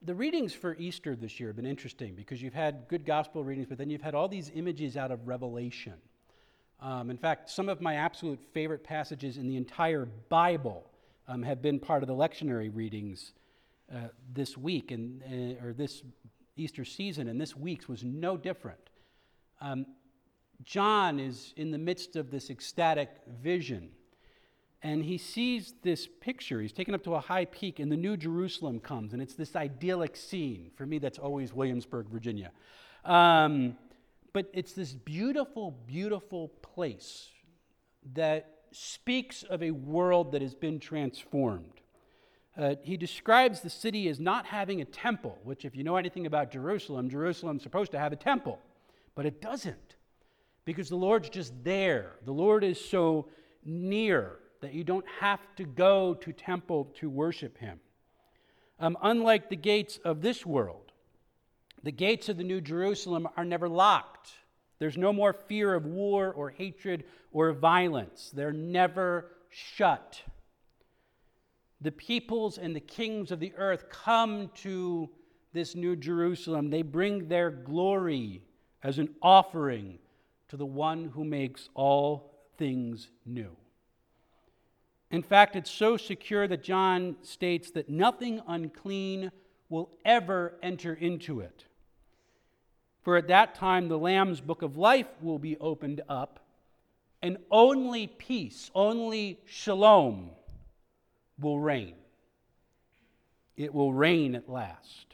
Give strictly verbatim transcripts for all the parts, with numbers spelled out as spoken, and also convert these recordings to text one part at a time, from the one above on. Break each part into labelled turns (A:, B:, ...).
A: the readings for Easter this year have been interesting because you've had good gospel readings, but then you've had all these images out of Revelation. Um, in fact, some of my absolute favorite passages in the entire Bible um, have been part of the lectionary readings uh, this week, and uh, or this Easter season, and this week's was no different. Um, John is in the midst of this ecstatic vision, and he sees this picture. He's taken up to a high peak, and the New Jerusalem comes, and it's this idyllic scene. For me, that's always Williamsburg, Virginia. Um, but it's this beautiful, beautiful place that speaks of a world that has been transformed. Uh, he describes the city as not having a temple, which if you know anything about Jerusalem, Jerusalem's supposed to have a temple, but it doesn't, because the Lord's just there. The Lord is so near that you don't have to go to temple to worship him. Um, unlike the gates of this world, the gates of the New Jerusalem are never locked. There's no more fear of war or hatred or violence. They're never shut. The peoples and the kings of the earth come to this New Jerusalem. They bring their glory as an offering to the one who makes all things new. In fact, it's so secure that John states that nothing unclean will ever enter into it. For at that time, the Lamb's book of life will be opened up, and only peace, only shalom will reign. It will reign at last.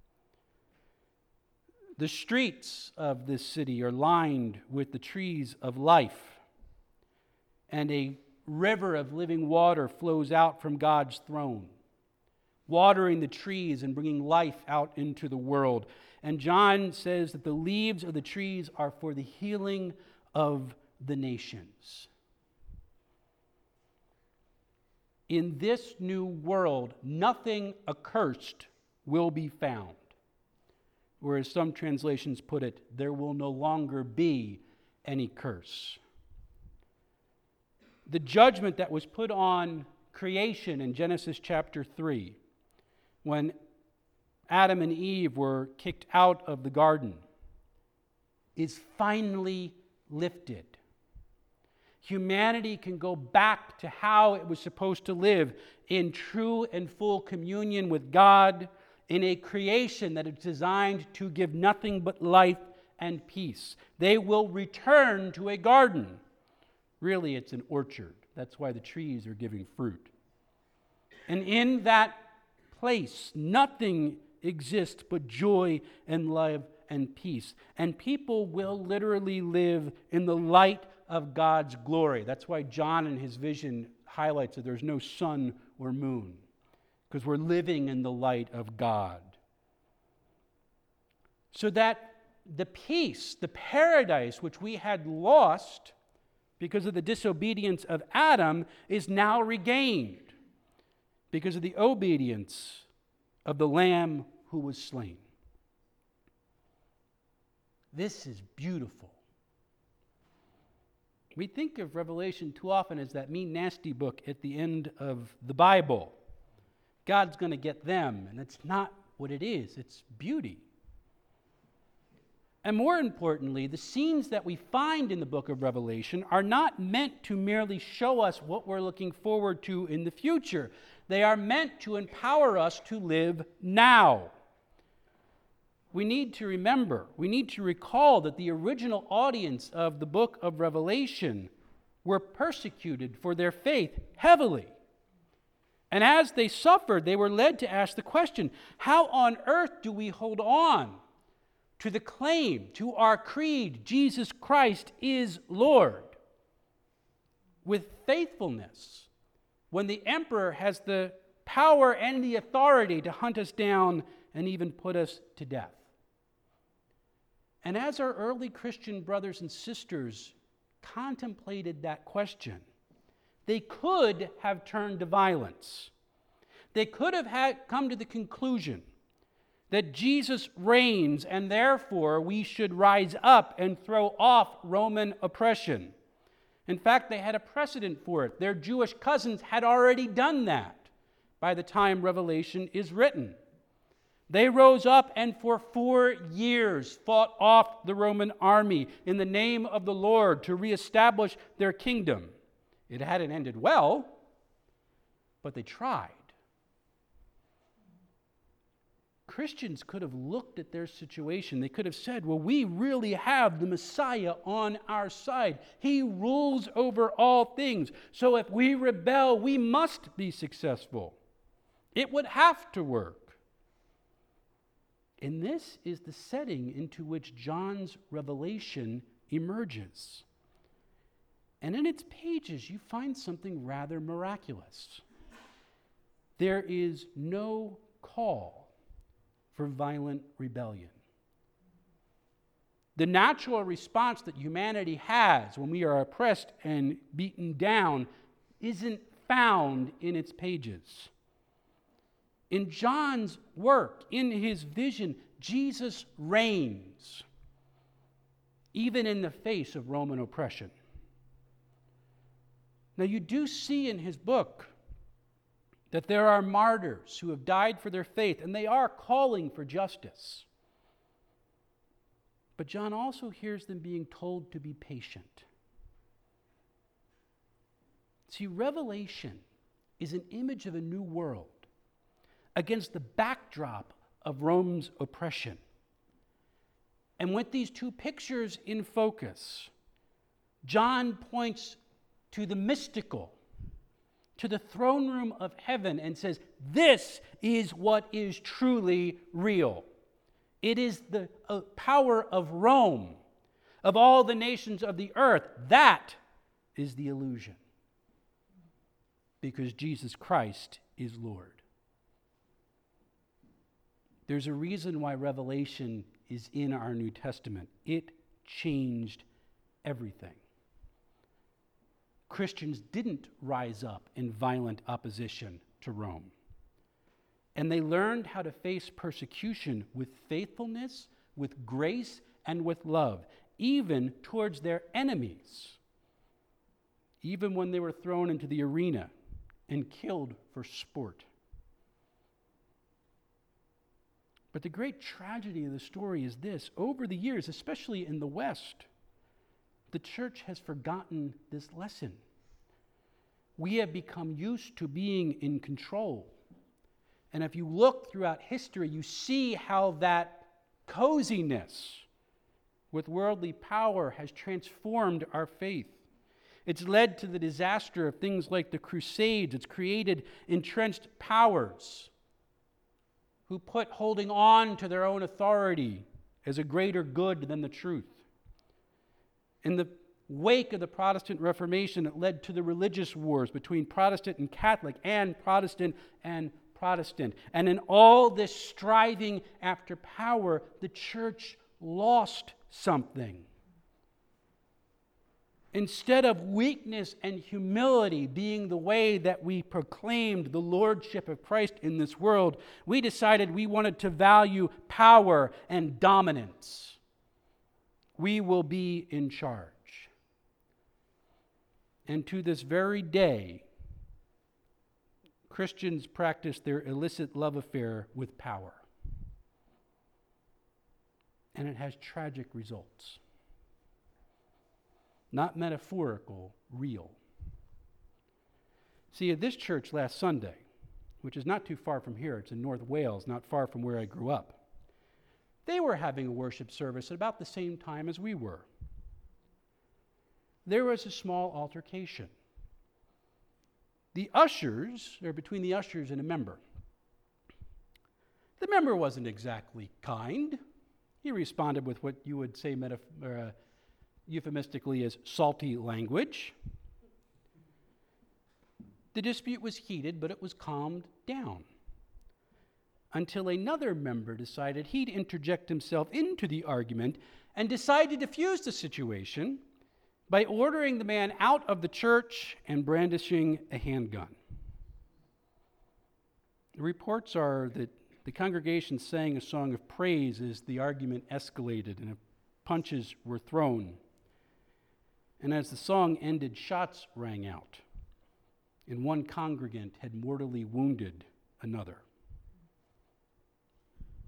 A: The streets of this city are lined with the trees of life, and a river of living water flows out from God's throne, watering the trees and bringing life out into the world. And John says that the leaves of the trees are for the healing of the nations. In this new world, nothing accursed will be found. Or as some translations put it, there will no longer be any curse. The judgment that was put on creation in Genesis chapter three, when Adam and Eve were kicked out of the garden, is finally lifted. Humanity can go back to how it was supposed to live in true and full communion with God in a creation that is designed to give nothing but life and peace. They will return to a garden. Really, it's an orchard. That's why the trees are giving fruit. And in that place, nothing exists but joy and love and peace. And people will literally live in the light of God's glory. That's why John in his vision highlights that there's no sun or moon, because we're living in the light of God. So that the peace, the paradise which we had lost because of the disobedience of Adam is now regained because of the obedience of the Lamb who was slain. This is beautiful. We think of Revelation too often as that mean, nasty book at the end of the Bible. God's going to get them, and it's not what it is. It's beauty. And more importantly, the scenes that we find in the book of Revelation are not meant to merely show us what we're looking forward to in the future. They are meant to empower us to live now. We need to remember, we need to recall that the original audience of the book of Revelation were persecuted for their faith heavily. And as they suffered, they were led to ask the question, how on earth do we hold on to the claim, to our creed, Jesus Christ is Lord, with faithfulness, when the emperor has the power and the authority to hunt us down and even put us to death? And as our early Christian brothers and sisters contemplated that question, they could have turned to violence. They could have had come to the conclusion that Jesus reigns and therefore we should rise up and throw off Roman oppression. In fact, they had a precedent for it. Their Jewish cousins had already done that by the time Revelation is written. They rose up and for four years fought off the Roman army in the name of the Lord to reestablish their kingdom. It hadn't ended well, but they tried. Christians could have looked at their situation. They could have said, well, we really have the Messiah on our side. He rules over all things. So if we rebel, we must be successful. It would have to work. And this is the setting into which John's revelation emerges. And in its pages, you find something rather miraculous. There is no call for violent rebellion. The natural response that humanity has when we are oppressed and beaten down isn't found in its pages. In John's work, in his vision, Jesus reigns, even in the face of Roman oppression. Now, you do see in his book that there are martyrs who have died for their faith, and they are calling for justice. But John also hears them being told to be patient. See, Revelation is an image of a new world against the backdrop of Rome's oppression. And with these two pictures in focus, John points to the mystical, to the throne room of heaven, and says, this is what is truly real. It is the uh, power of Rome, of all the nations of the earth. That is the illusion. Because Jesus Christ is Lord. There's a reason why Revelation is in our New Testament. It changed everything. Christians didn't rise up in violent opposition to Rome. And they learned how to face persecution with faithfulness, with grace, and with love, even towards their enemies, even when they were thrown into the arena and killed for sport. But the great tragedy of the story is this. Over the years, especially in the West, the church has forgotten this lesson. We have become used to being in control. And if you look throughout history, you see how that coziness with worldly power has transformed our faith. It's led to the disaster of things like the Crusades. It's created entrenched powers who put holding on to their own authority as a greater good than the truth. In the wake of the Protestant Reformation, it led to the religious wars between Protestant and Catholic, and Protestant and Protestant. And in all this striving after power, the church lost something. Instead of weakness and humility being the way that we proclaimed the lordship of Christ in this world, we decided we wanted to value power and dominance. We will be in charge. And to this very day, Christians practice their illicit love affair with power. And it has tragic results. Not metaphorical, real. See, at this church last Sunday, which is not too far from here, it's in North Wales, not far from where I grew up, they were having a worship service at about the same time as we were. There was a small altercation. The ushers, or between the ushers and a member. The member wasn't exactly kind. He responded with what you would say metaf- uh, euphemistically as salty language. The dispute was heated, but it was calmed down until another member decided he'd interject himself into the argument and decide to diffuse the situation by ordering the man out of the church and brandishing a handgun. The reports are that the congregation sang a song of praise as the argument escalated and punches were thrown. And as the song ended, shots rang out, and one congregant had mortally wounded another.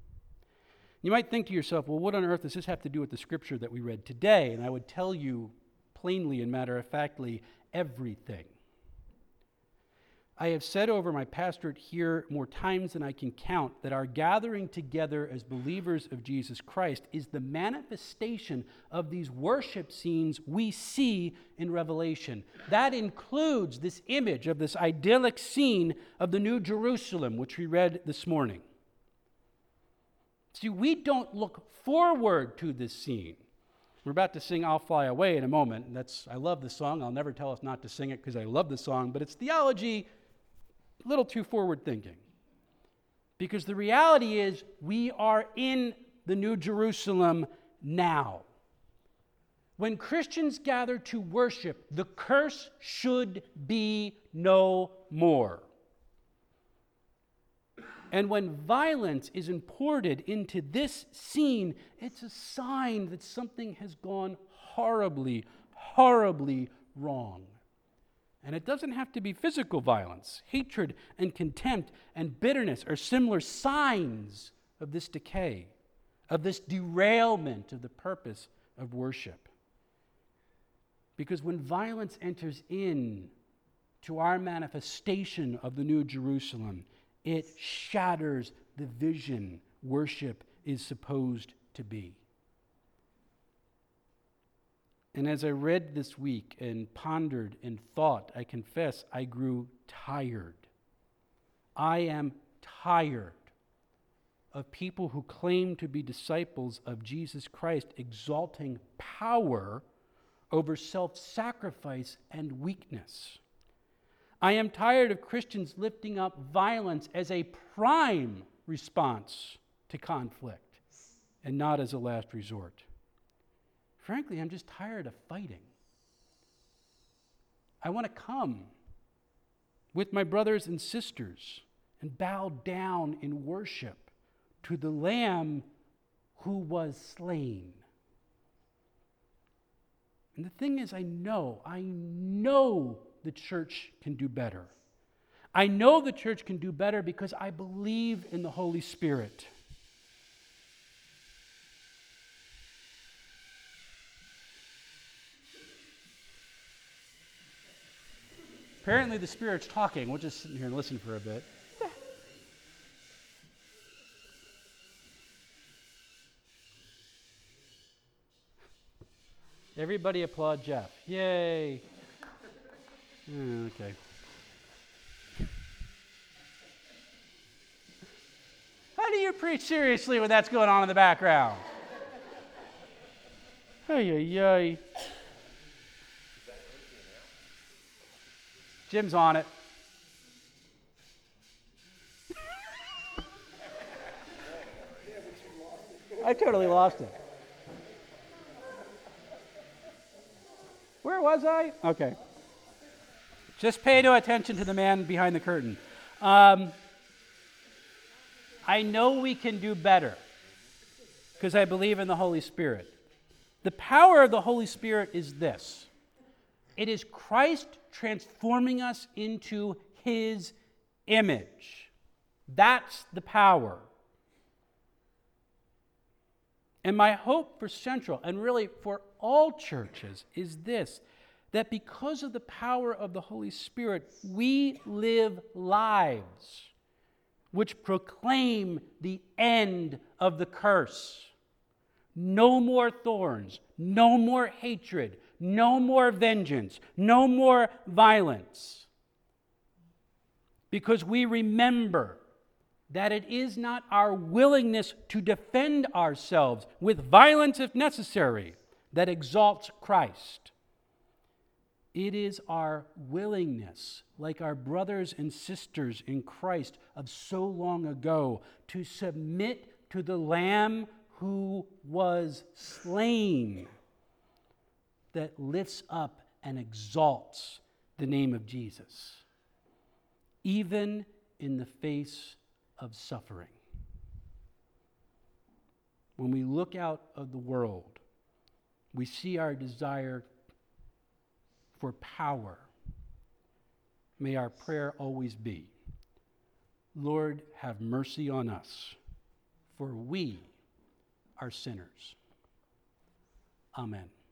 A: You might think to yourself, well, what on earth does this have to do with the scripture that we read today? And I would tell you plainly and matter-of-factly, everything. I have said over my pastorate here more times than I can count that our gathering together as believers of Jesus Christ is the manifestation of these worship scenes we see in Revelation. That includes this image of this idyllic scene of the New Jerusalem, which we read this morning. See, we don't look forward to this scene. We're about to sing I'll Fly Away in a moment. That's I love the song. I'll never tell us not to sing it because I love the song, but it's theology a little too forward thinking. Because the reality is we are in the New Jerusalem now. When Christians gather to worship, the curse should be no more. And when violence is imported into this scene, it's a sign that something has gone horribly, horribly wrong. And it doesn't have to be physical violence. Hatred and contempt and bitterness are similar signs of this decay, of this derailment of the purpose of worship. Because when violence enters in to our manifestation of the New Jerusalem, it shatters the vision worship is supposed to be. And as I read this week and pondered and thought, I confess I grew tired. I am tired of people who claim to be disciples of Jesus Christ exalting power over self-sacrifice and weakness. I am tired of Christians lifting up violence as a prime response to conflict and not as a last resort. Frankly, I'm just tired of fighting. I want to come with my brothers and sisters and bow down in worship to the Lamb who was slain. And the thing is, I know, I know the church can do better. I know the church can do better because I believe in the Holy Spirit. Apparently the Spirit's talking. We'll just sit here and listen for a bit. Everybody applaud Jeff. Yay. Mm, okay. How do you preach seriously when that's going on in the background? Ay, ay, ay. Jim's on it. I totally lost it. Where was I? Okay. Just pay no attention to the man behind the curtain. Um, I know we can do better because I believe in the Holy Spirit. The power of the Holy Spirit is this. It is Christ transforming us into His image. That's the power. And my hope for Central, and really for all churches, is this, that because of the power of the Holy Spirit, we live lives which proclaim the end of the curse. No more thorns, no more hatred, no more vengeance, no more violence. Because we remember that it is not our willingness to defend ourselves with violence if necessary that exalts Christ. It is our willingness, like our brothers and sisters in Christ of so long ago, to submit to the Lamb who was slain, that lifts up and exalts the name of Jesus, even in the face of suffering. When we look out of the world, we see our desire for power. May our prayer always be, Lord, have mercy on us, for we are sinners. Amen.